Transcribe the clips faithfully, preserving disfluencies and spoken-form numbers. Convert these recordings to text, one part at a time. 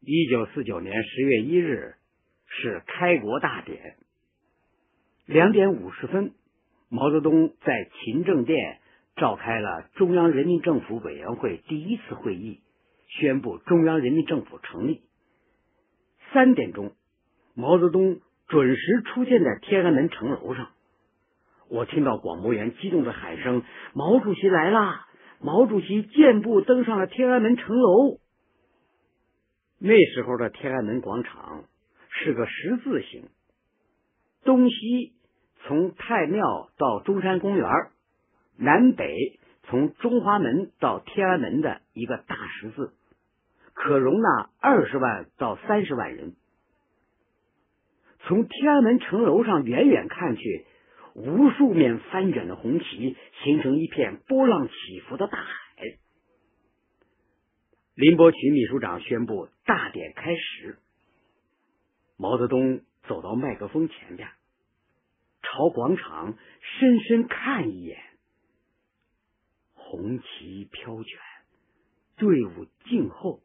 一九四九年十月一日是开国大典。两点五十分，毛泽东在勤政殿召开了中央人民政府委员会第一次会议，宣布中央人民政府成立。三点钟，毛泽东准时出现在天安门城楼上。我听到广播员激动的喊声：“毛主席来啦！毛主席健步登上了天安门城楼。”那时候的天安门广场是个十字形，东西从太庙到中山公园，南北从中华门到天安门的一个大十字，可容纳二十万到三十万人。从天安门城楼上远远看去，无数面翻卷的红旗形成一片波浪起伏的大海。林伯渠秘书长宣布大典开始。毛泽东走到麦克风前边，朝广场深深看一眼，红旗飘卷，队伍静候。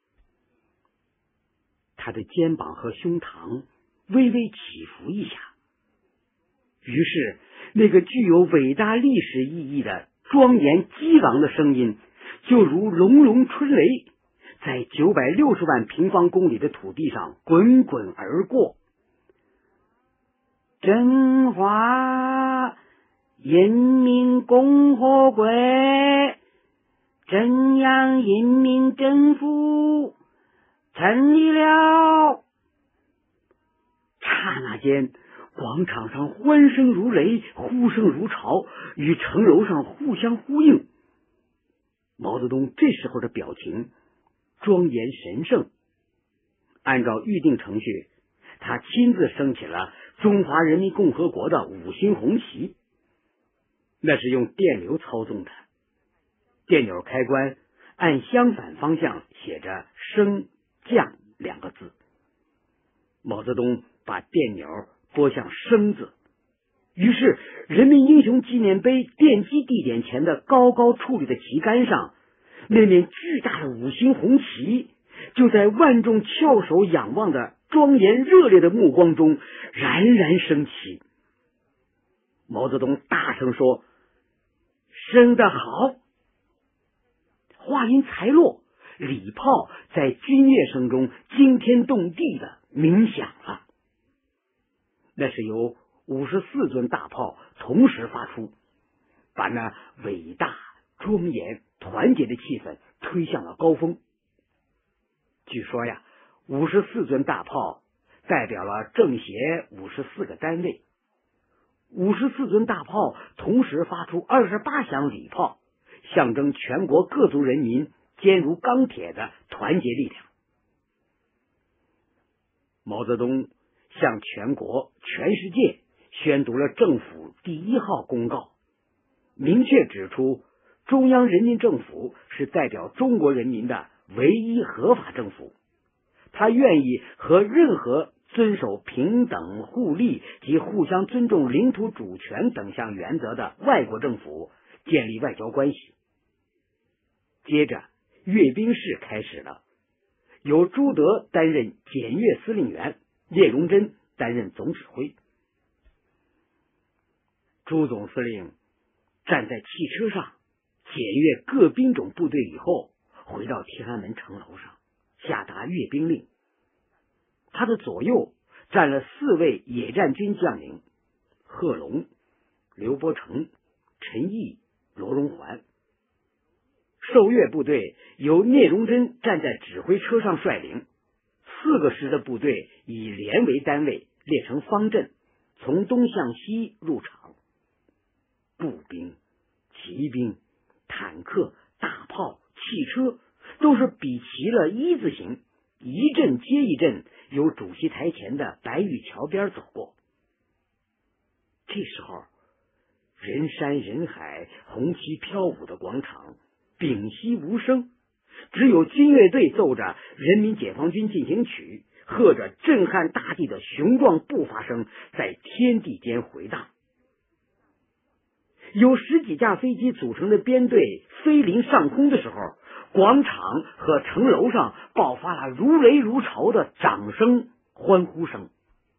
他的肩膀和胸膛微微起伏一下，于是那个具有伟大历史意义的庄严激昂的声音就如隆隆春雷，在九百六十万平方公里的土地上滚滚而过。中华人民共和国中央人民政府成立了。刹那间，广场上欢声如雷，呼声如潮，与城楼上互相呼应。毛泽东这时候的表情庄严神圣。按照预定程序，他亲自升起了中华人民共和国的五星红旗，那是用电流操纵的，电钮开关按相反方向写着升降两个字。毛泽东把电钮拨向升字，于是人民英雄纪念碑奠基地点前的高高矗立的旗杆上，那面巨大的五星红旗就在万众翘首仰望的庄严热烈的目光中冉冉升起。毛泽东大声说：“升得好！”话音才落，礼炮在军乐声中惊天动地的鸣响了。那是由五十四尊大炮同时发出，把那伟大、庄严、团结的气氛推向了高峰。据说呀，五十四尊大炮代表了政协五十四个单位，五十四尊大炮同时发出二十八响礼炮，象征全国各族人民坚如钢铁的团结力量。毛泽东向全国、全世界宣读了政府第一号公告，明确指出中央人民政府是代表中国人民的唯一合法政府，他愿意和任何遵守平等互利及互相尊重领土主权等项原则的外国政府建立外交关系。接着阅兵式开始了，由朱德担任检阅司令员，聂荣臻担任总指挥。朱总司令站在汽车上检阅各兵种部队以后，回到天安门城楼上下达阅兵令。他的左右站了四位野战军将领：贺龙、刘伯承、陈毅、罗荣桓。受阅部队由聂荣臻站在指挥车上率领，四个师的部队以连为单位列成方阵，从东向西入场。步兵、骑兵、坦克、大炮、汽车都是比齐了一字形，一阵接一阵由主席台前的白玉桥边走过。这时候，人山人海、红旗飘舞的广场屏息无声，只有军乐队奏着《人民解放军进行曲》，和着震撼大地的雄壮步伐声在天地间回荡。由十几架飞机组成的编队飞临上空的时候， 广场和城楼上爆发了如雷如潮的掌声、欢呼声。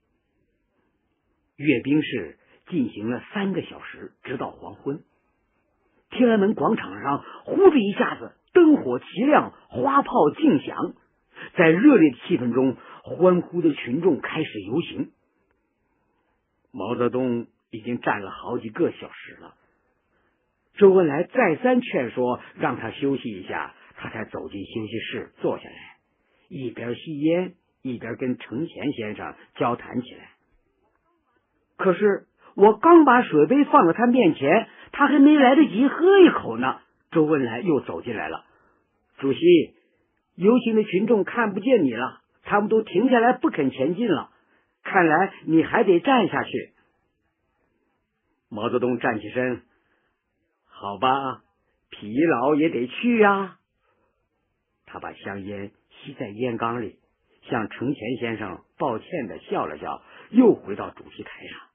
阅兵式进行了三个小时，直到黄昏。天安门广场上忽的一下子灯火齐亮，花炮竞响，在热烈的气氛中，欢呼的群众开始游行。毛泽东已经站了好几个小时了，周恩来再三劝说让他休息一下，他才走进休息室坐下来，一边吸烟一边跟程潜先生交谈起来。可是我刚把水杯放到他面前，他还没来得及喝一口呢，周恩来又走进来了。主席，游行的群众看不见你了，他们都停下来不肯前进了，看来你还得站下去。毛泽东站起身，好吧，疲劳也得去呀。他把香烟吸在烟缸里，向程潜先生抱歉的笑了笑，又回到主席台上。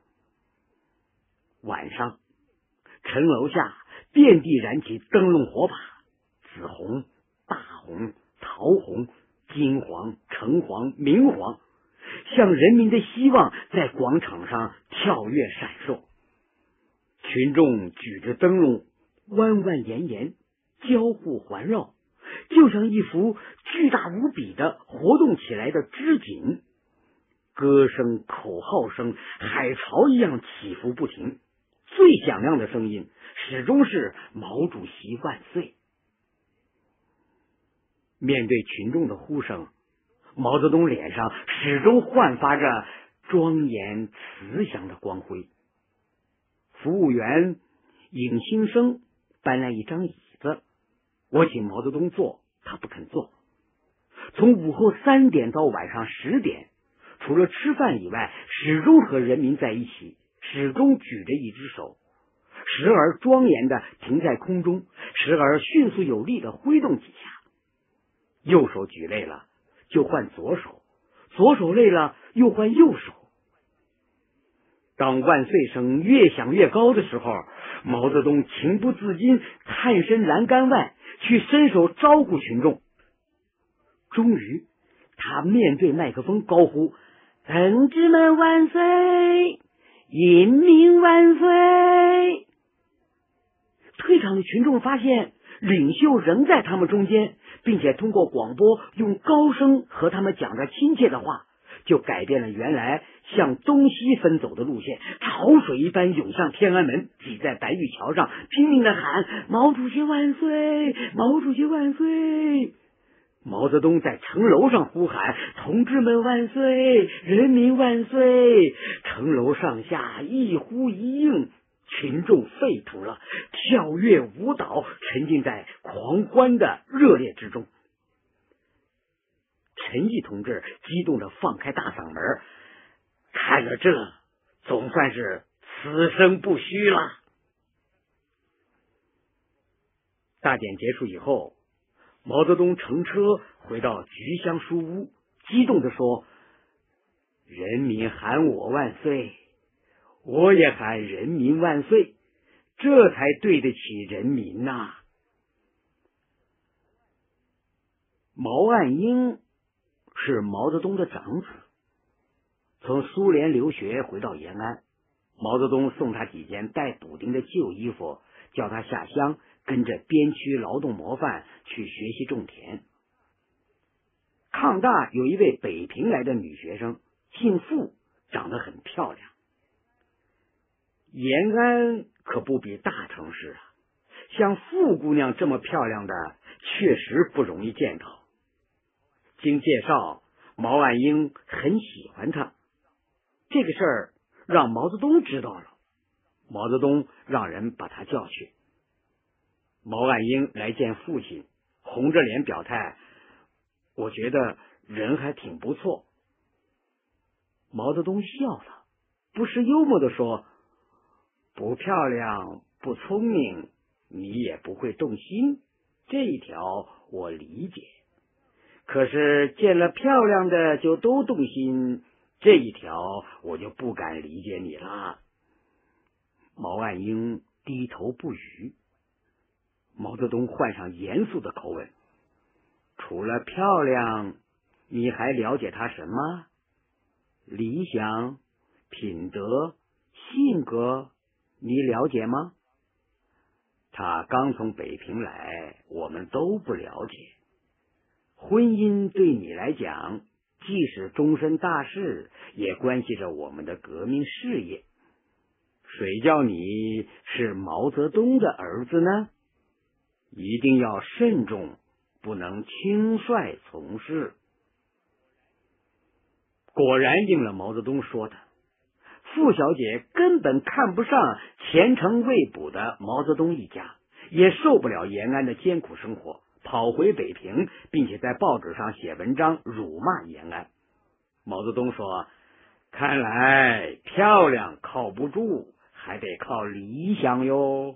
晚上，城楼下遍地燃起灯笼火把，紫红、大红、桃红、金黄、橙黄、明黄，像人民的希望在广场上跳跃闪烁。群众举着灯笼弯弯延延，交互环绕，就像一幅巨大无比的活动起来的织锦。歌声、口号声海潮一样起伏不停，最响亮的声音始终是毛主席万岁。面对群众的呼声，毛泽东脸上始终焕发着庄严慈祥的光辉。服务员尹新生搬来一张椅子，我请毛泽东坐，他不肯坐。从午后三点到晚上十点，除了吃饭以外，始终和人民在一起，始终举着一只手，时而庄严的停在空中，时而迅速有力的挥动几下。右手举累了就换左手，左手累了又换右手。当万岁声越响越高的时候，毛泽东情不自禁探身栏杆外去伸手招呼群众。终于他面对麦克风高呼：同志们万岁，人民万岁。退场的群众发现领袖仍在他们中间，并且通过广播用高声和他们讲着亲切的话，就改变了原来向东西分走的路线，潮水一般涌向天安门，挤在白玉桥上，拼命的喊：毛主席万岁，毛主席万岁。毛泽东在城楼上呼喊：同志们万岁，人民万岁。城楼上下一呼一应，群众沸腾了，跳跃舞蹈，沉浸在狂欢的热烈之中。陈毅同志激动地放开大嗓门，看了这总算是此生不虚了。大典结束以后，毛泽东乘车回到菊香书屋，激动地说：人民喊我万岁，我也喊人民万岁，这才对得起人民呐、啊。毛岸英是毛泽东的长子，从苏联留学回到延安，毛泽东送他几件带补丁的旧衣服，叫他下乡跟着边区劳动模范去学习种田。抗大有一位北平来的女学生，姓傅，长得很漂亮。延安可不比大城市啊，像傅姑娘这么漂亮的确实不容易见到。经介绍，毛岸英很喜欢她，这个事儿让毛泽东知道了，毛泽东让人把他叫去。毛岸英来见父亲，红着脸表态：我觉得人还挺不错。毛泽东笑了，不失幽默地说：不漂亮不聪明，你也不会动心，这一条我理解。可是见了漂亮的就都动心，这一条我就不敢理解你了。毛岸英低头不语。 毛泽东换上严肃的口吻：“除了漂亮，你还了解她什么？理想、品德、性格，你了解吗？她刚从北平来，我们都不了解。婚姻对你来讲，既是终身大事，也关系着我们的革命事业。谁叫你是毛泽东的儿子呢？一定要慎重，不能轻率从事。”果然应了毛泽东说的，傅小姐根本看不上前程未卜的毛泽东一家，也受不了延安的艰苦生活，跑回北平，并且在报纸上写文章辱骂延安。毛泽东说：“看来漂亮靠不住，还得靠理想哟。”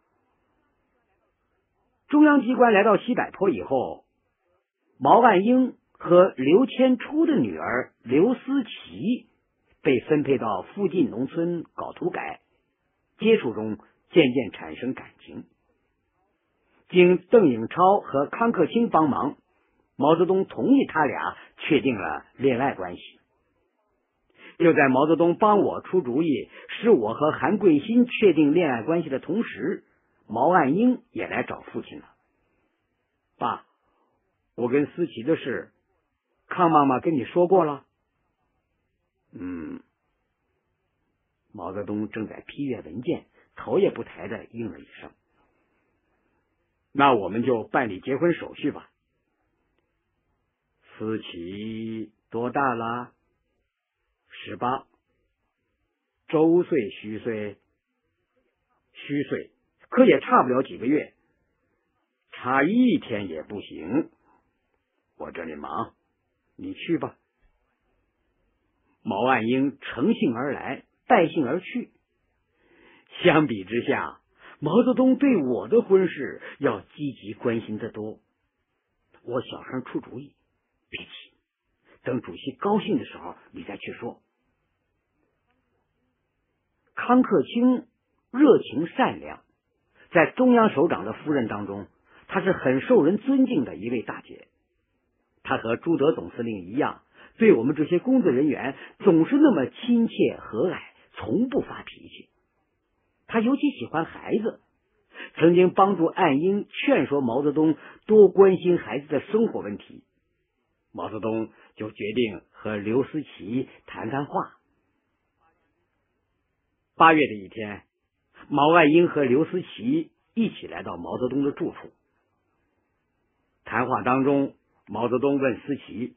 中央机关来到西柏坡以后，毛岸英和刘谦初的女儿刘思齐被分配到附近农村搞土改，接触中渐渐产生感情。经邓颖超和康克清帮忙，毛泽东同意他俩确定了恋爱关系。就在毛泽东帮我出主意，使我和韩桂新确定恋爱关系的同时，毛岸英也来找父亲了。爸，我跟思琪的事，康妈妈跟你说过了？嗯。毛泽东正在批阅文件，头也不抬的应了一声。那我们就办理结婚手续吧。思琪多大了？十八。周岁虚岁？虚岁，可也差不了几个月。差一天也不行，我这里忙，你去吧。毛岸英乘兴而来，败兴而去。相比之下，毛泽东对我的婚事要积极关心得多。我小声出主意，别急，等主席高兴的时候你再去说。康克清热情善良，在中央首长的夫人当中，她是很受人尊敬的一位大姐。她和朱德总司令一样，对我们这些工作人员总是那么亲切和蔼，从不发脾气。她尤其喜欢孩子，曾经帮助岸英劝说毛泽东多关心孩子的生活问题。毛泽东就决定和刘思齐谈谈话。八月的一天，毛岸英和刘思齐一起来到毛泽东的住处。谈话当中，毛泽东问思齐：“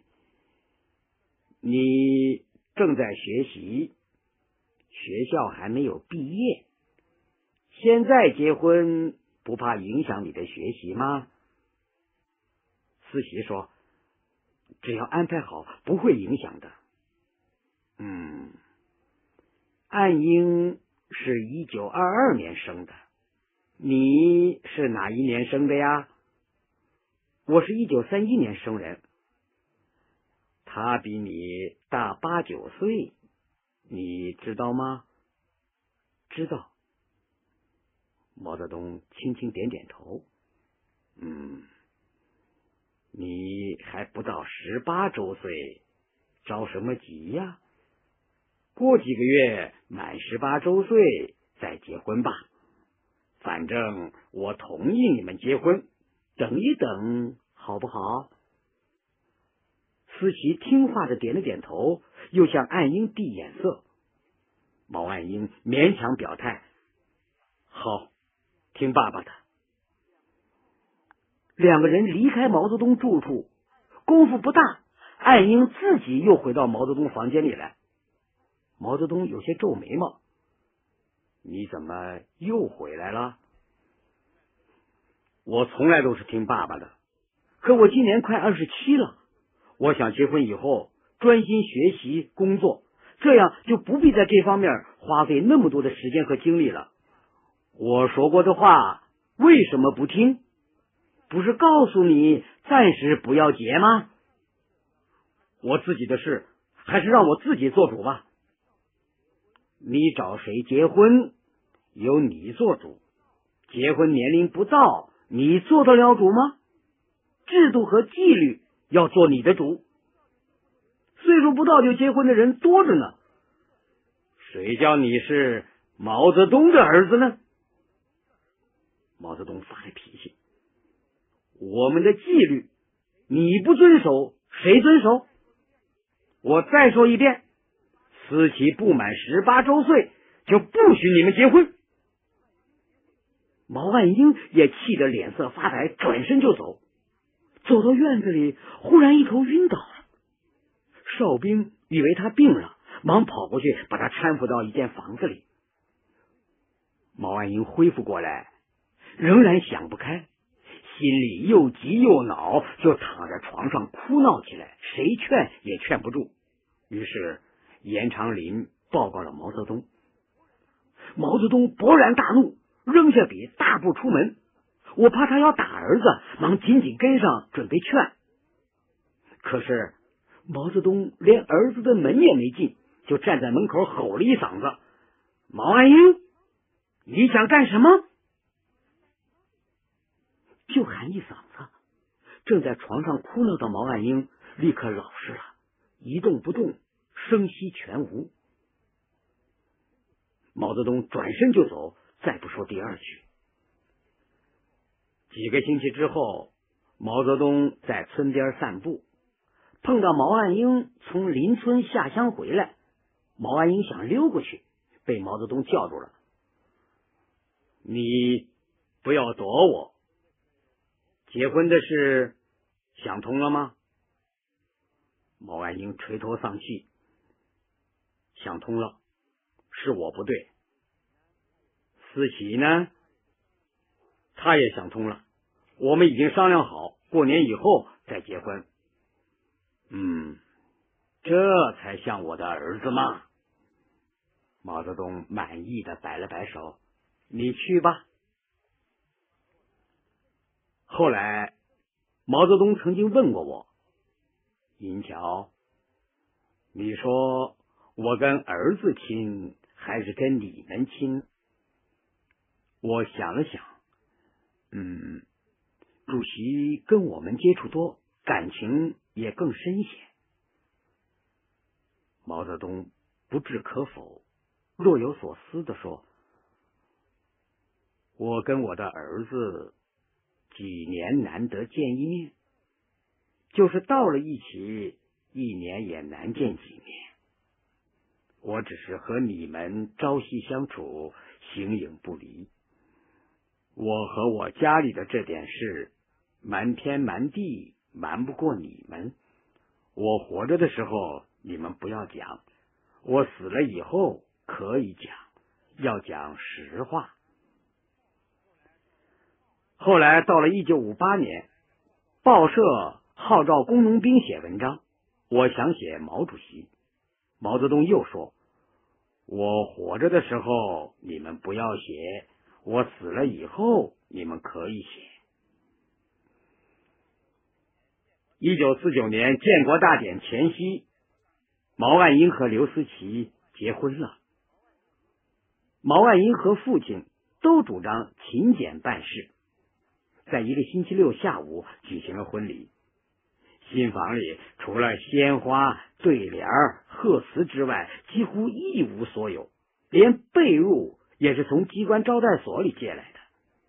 你正在学习，学校还没有毕业，现在结婚不怕影响你的学习吗？”思齐说：“只要安排好，不会影响的。”嗯，岸英是一九二二年生的，你是哪一年生的呀？我是一九三一年生人。他比你大八九岁，你知道吗？知道。毛泽东轻轻点点头。嗯，你还不到十八周岁，着什么急呀？过几个月满十八周岁再结婚吧。反正我同意你们结婚，等一等好不好？思齐听话的点了点头，又向岸英递眼色。毛岸英勉强表态：“好，听爸爸的。”两个人离开毛泽东住处，功夫不大，岸英自己又回到毛泽东房间里来。毛泽东有些皱眉毛：“你怎么又回来了？”“我从来都是听爸爸的，可我今年快二十七了，我想结婚以后专心学习工作，这样就不必在这方面花费那么多的时间和精力了。我说过的话为什么不听？不是告诉你暂时不要结吗？我自己的事还是让我自己做主吧。你找谁结婚由你做主，结婚年龄不到你做得了主吗？制度和纪律要做你的主。岁数不到就结婚的人多着呢，谁叫你是毛泽东的儿子呢？毛泽东发了脾气，我们的纪律你不遵守，谁遵守？我再说一遍，思琪不满十八周岁就不许你们结婚。毛岸英也气得脸色发白，转身就走。走到院子里，忽然一头晕倒了。哨兵以为他病了，忙跑过去把他搀扶到一间房子里。毛岸英恢复过来，仍然想不开，心里又急又恼，就躺在床上哭闹起来，谁劝也劝不住。于是严长林报告了毛泽东。毛泽东勃然大怒，扔下笔大步出门。我怕他要打儿子，忙紧紧跟上准备劝。可是毛泽东连儿子的门也没进，就站在门口吼了一嗓子：毛岸英，你想干什么？就喊一嗓子，正在床上哭闹的毛岸英立刻老实了，一动不动，声息全无。毛泽东转身就走，再不说第二句。几个星期之后，毛泽东在村边散步，碰到毛岸英从邻村下乡回来。毛岸英想溜过去，被毛泽东叫住了。你不要躲我，结婚的事想通了吗？毛岸英垂头丧气，想通了，是我不对。思琪呢？他也想通了，我们已经商量好，过年以后再结婚。嗯，这才像我的儿子嘛。毛泽东满意的摆了摆手，你去吧。后来毛泽东曾经问过我，银桥，你说我跟儿子亲还是跟你们亲？我想了想，嗯，主席跟我们接触多，感情也更深些。毛泽东不置可否，若有所思地说，我跟我的儿子几年难得见一面，就是到了一起，一年也难见几面。我只是和你们朝夕相处，形影不离。我和我家里的这点事，瞒天瞒地瞒不过你们。我活着的时候你们不要讲，我死了以后可以讲，要讲实话。后来到了一九五八年，报社号召工农兵写文章，我想写毛主席。毛泽东又说，我活着的时候你们不要写，我死了以后你们可以写。一九四九年建国大典前夕，毛岸英和刘思齐结婚了。毛岸英和父亲都主张勤俭办事，在一个星期六下午举行了婚礼。新房里除了鲜花、对联、贺词之外，几乎一无所有，连被褥也是从机关招待所里借来的。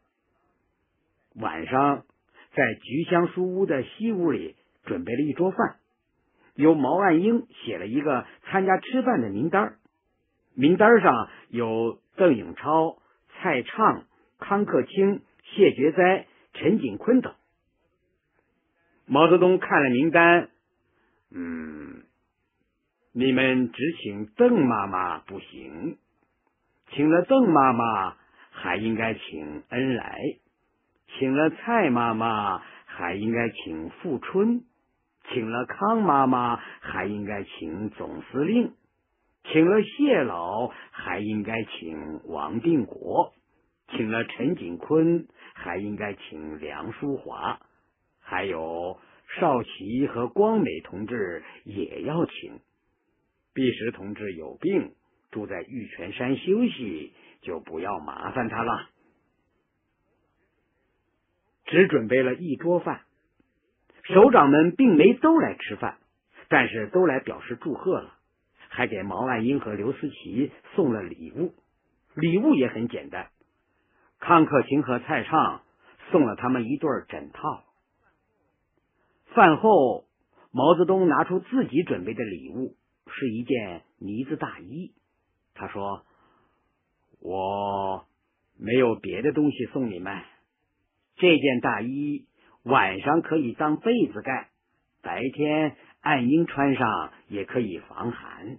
晚上在菊香书屋的西屋里准备了一桌饭，由毛岸英写了一个参加吃饭的名单，名单上有邓颖超、蔡畅、康克清、谢觉哉、陈景坤等。毛泽东看了名单，嗯，你们只请邓妈妈不行，请了邓妈妈还应该请恩来，请了蔡妈妈还应该请富春，请了康妈妈还应该请总司令，请了谢老还应该请王定国，请了陈景坤还应该请梁淑华，还有少奇和光美同志也要请。毕石同志有病，住在玉泉山休息，就不要麻烦他了。 只准备了一桌饭。首长们并没都来吃饭，但是都来表示祝贺了，还给毛岸英和刘思齐送了礼物。礼物也很简单，康克勤和蔡畅送了他们一对枕套。饭后，毛泽东拿出自己准备的礼物，是一件呢子大衣。他说：“我没有别的东西送你们，这件大衣晚上可以当被子盖，白天岸英穿上也可以防寒。”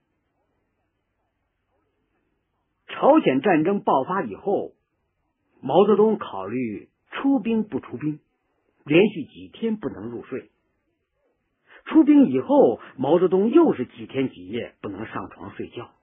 朝鲜战争爆发以后，毛泽东考虑出兵不出兵，连续几天不能入睡。出兵以后，毛泽东又是几天几夜不能上床睡觉。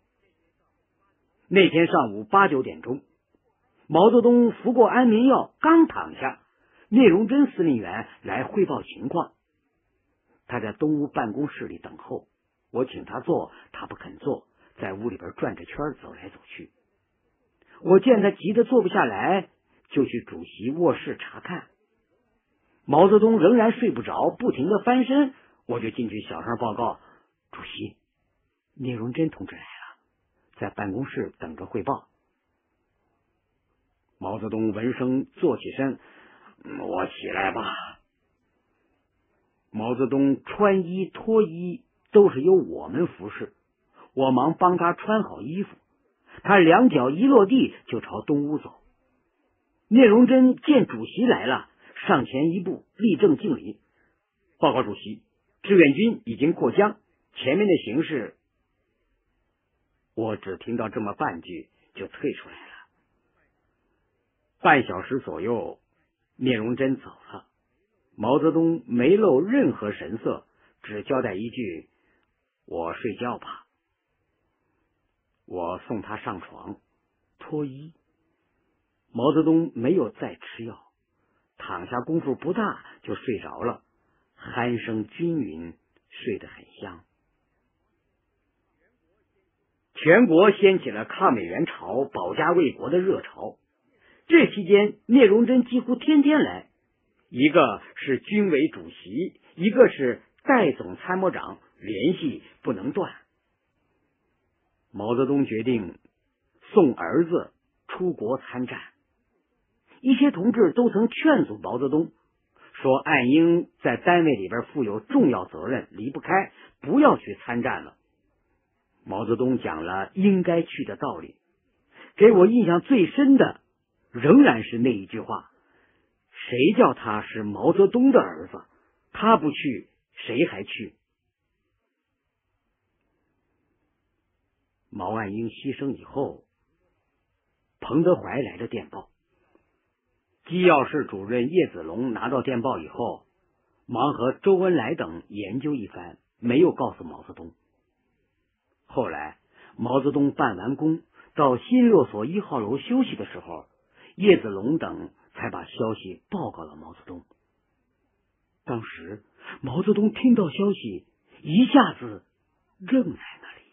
那天上午八九点钟，毛泽东服过安眠药，刚躺下，聂荣臻司令员来汇报情况。他在东屋办公室里等候，我请他坐，他不肯坐，在屋里边转着圈走来走去。我见他急得坐不下来，就去主席卧室查看。毛泽东仍然睡不着，不停的翻身，我就进去小声报告：“主席，聂荣臻同志来了，在办公室等着汇报。”毛泽东闻声坐起身：“我起来吧。”毛泽东穿衣脱衣都是由我们服侍，我忙帮他穿好衣服。他两脚一落地就朝东屋走。聂荣臻见主席来了，上前一步，立正敬礼：“报告主席，志愿军已经过江，前面的形势……”我只听到这么半句，就退出来了。半小时左右，聂荣臻走了，毛泽东没露任何神色，只交代一句：“我睡觉吧。”我送他上床，脱衣。毛泽东没有再吃药，躺下功夫不大就睡着了，鼾声均匀，睡得很香。全国掀起了抗美援朝、保家卫国的热潮。这期间，聂荣臻几乎天天来，一个是军委主席，一个是代总参谋长，联系不能断。毛泽东决定送儿子出国参战。一些同志都曾劝阻毛泽东，说岸英在单位里边负有重要责任，离不开，不要去参战了。毛泽东讲了应该去的道理。给我印象最深的仍然是那一句话：谁叫他是毛泽东的儿子，他不去，谁还去？毛岸英牺牲以后，彭德怀来的电报。机要室主任叶子龙拿到电报以后，忙和周恩来等研究一番，没有告诉毛泽东。后来毛泽东办完工，到新六所一号楼休息的时候，叶子龙等才把消息报告了毛泽东。当时毛泽东听到消息，一下子愣在那里。